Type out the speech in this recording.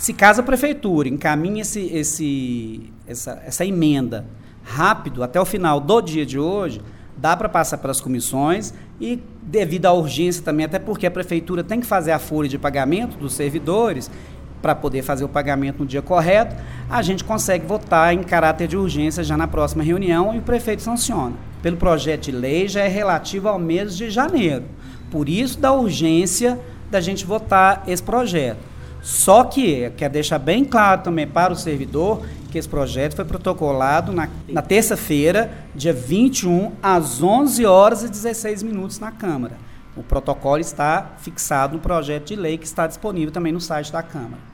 Se caso a prefeitura encaminhe essa emenda rápido, até o final do dia de hoje, dá para passar pelas comissões e, devido à urgência também, até porque a prefeitura tem que fazer a folha de pagamento dos servidores, para poder fazer o pagamento no dia correto, a gente consegue votar em caráter de urgência já na próxima reunião e o prefeito sanciona. Pelo projeto de lei, já é relativo ao mês de janeiro. Por isso, da urgência da gente votar esse projeto. Só que, quero deixar bem claro também para o servidor, que esse projeto foi protocolado na terça-feira, dia 21, às 11h16 na Câmara. O protocolo está fixado no projeto de lei que está disponível também no site da Câmara.